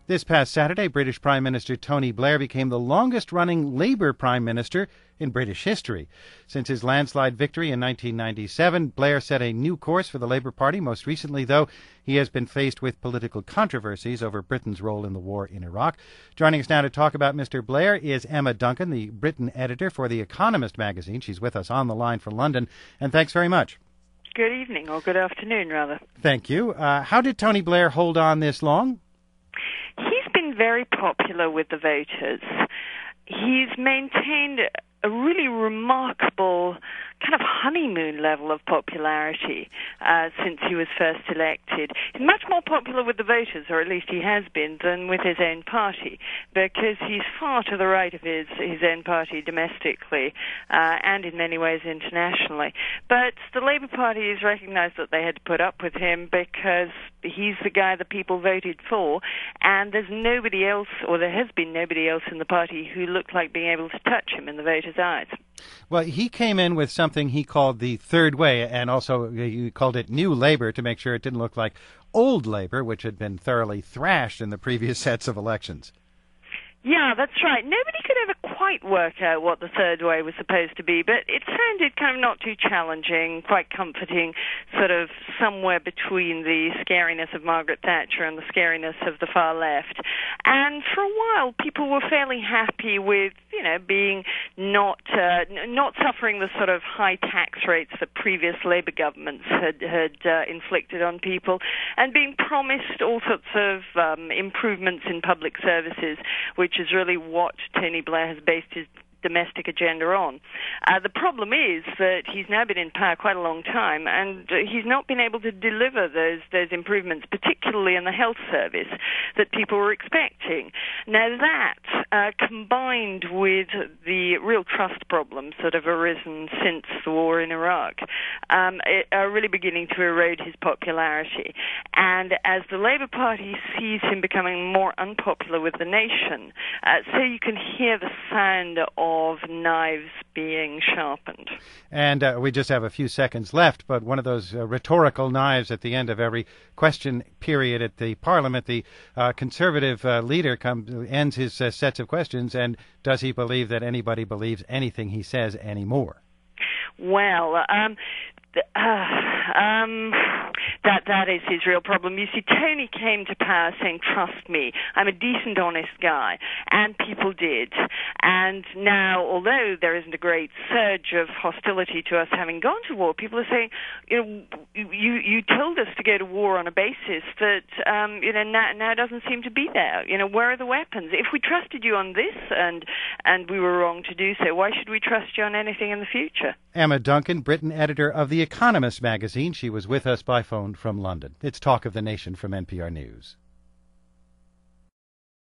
This past Saturday, British Prime Minister Tony Blair became the longest-running Labour Prime Minister in British history. Since his landslide victory in 1997, Blair set a new course for the Labour Party. Most recently, though, he has been faced with political controversies over Britain's role in the war in Iraq. Joining us now to talk about Mr. Blair is Emma Duncan, the Britain editor for The Economist magazine. She's with us on the line from London, and thanks very much. Good evening, or good afternoon, rather. Thank you. How did Tony Blair hold on this long? He's been very popular with the voters. He's maintained a really remarkable kind of honeymoon level of popularity since he was first elected. He's much more popular with the voters, or at least he has been, than with his own party, because he's far to the right of his own party domestically and in many ways internationally. But the Labour Party has recognised that they had to put up with him because he's the guy that people voted for, and there's nobody else, or there has been nobody else in the party who looked like being able to touch him in the voters' eyes. Well, he came in with something he called the third way, and also he called it New Labour to make sure it didn't look like old Labour, which had been thoroughly thrashed in the previous sets of elections. Yeah, that's right. Nobody could ever quite work out what the third way was supposed to be, but it sounded kind of not too challenging, quite comforting, sort of somewhere between the scariness of Margaret Thatcher and the scariness of the far left. And for a while, people were fairly happy with, being not suffering the sort of high tax rates that previous Labour governments had inflicted on people, and being promised all sorts of improvements in public services, which is really what Tony Blair has based his domestic agenda on. The problem is that he's now been in power quite a long time, and he's not been able to deliver those improvements, particularly in the health service, that people were expecting. Now that, combined with the real trust problems that have arisen since the war in Iraq, are really beginning to erode his popularity. And as the Labour Party sees him becoming more unpopular with the nation, so you can hear the sound of knives being sharpened. And we just have a few seconds left, but one of those rhetorical knives at the end of every question period at the Parliament, the Conservative leader ends his sets of questions, and does he believe that anybody believes anything he says anymore? Well, that is his real problem. You see, Tony came to power saying, "Trust me, I'm a decent, honest guy," and people did. And now, although there isn't a great surge of hostility to us having gone to war, people are saying, you told us to go to war on a basis that, now doesn't seem to be there. Where are the weapons? If we trusted you on this and we were wrong to do so, why should we trust you on anything in the future? Emma Duncan, Britain editor of The Economist magazine. She was with us by phone from London. It's Talk of the Nation from NPR News.